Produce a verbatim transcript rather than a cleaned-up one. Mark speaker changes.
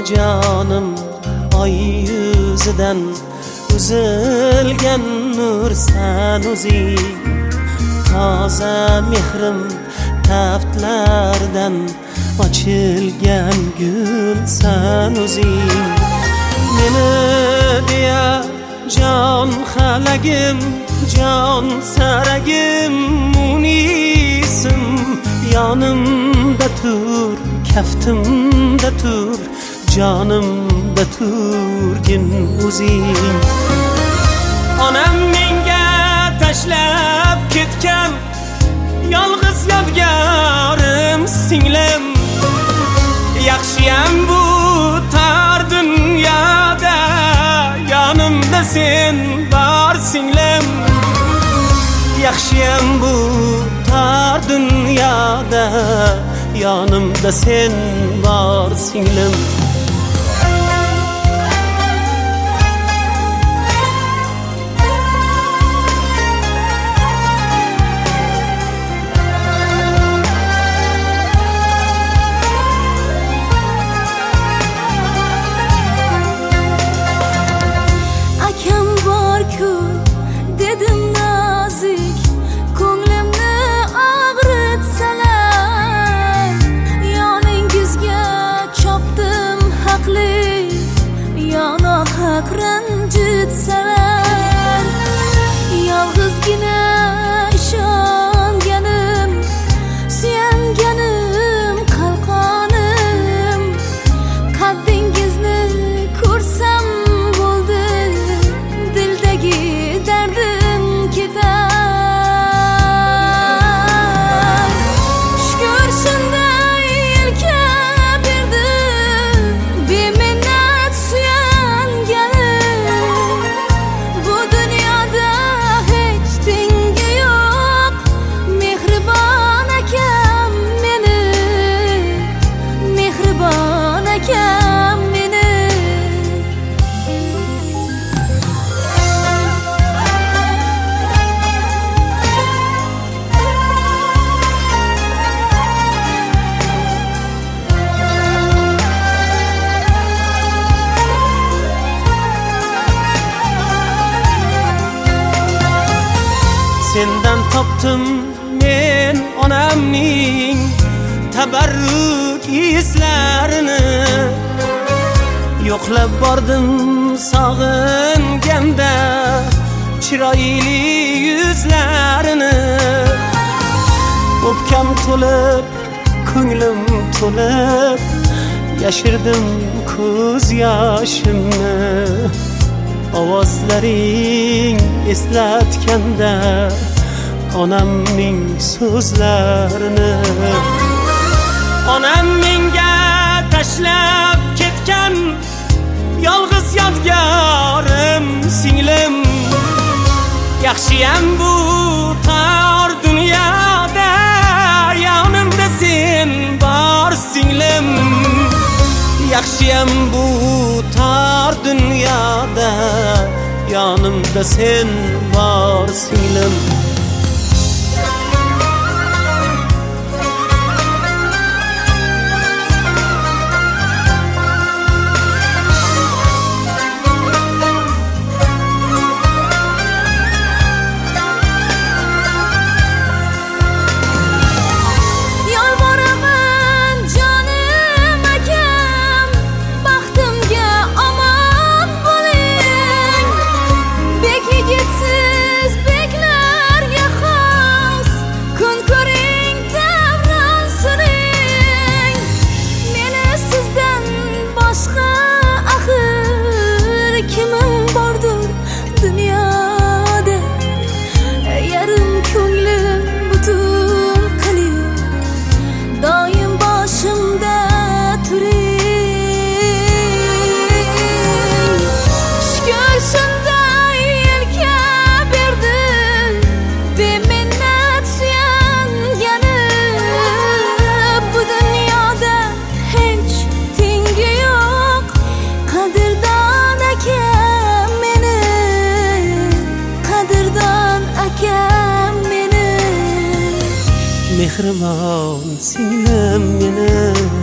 Speaker 1: jonim oy yuzidan uzilgan nur san o'zing toza mehrim taftlardan ochilgan gul san o'zing meni deya jon xalagim jon saragim munisim yonimda tur kaftimda tur jonimda turgin o'zing onam menga tashlab ketgan yolg'iz yodgorim singlim yaxshiyam bu tor dunyoda yonimda sen bor singlim yaxshiyam bu tor dunyoda yonimda sen bor singlim ranjitsalar yolg'izgina ishonganim suyanganim qalqonim qaddingizni ko'rsam bo'ldi dildagi dardim ketar shukr shunday yelka berdi beminnat sendan topdim men onamning tabarruk izlarini yo'qlab bordim sog'inganda chiroyli yuzlarini o'pkam to'lib ko'nglim to'lib yashirdim ko'z yoshimni ovozlaring eslatganda onamning so'zlarini onam menga tashlab ketgan yolg'iz yodgorim singlim yaxshiyam bu tor dunyoda yonimda sen bor singlim yaxshiyam bu tor dunyoda yonimda sen bor singlim mehribon singlim meni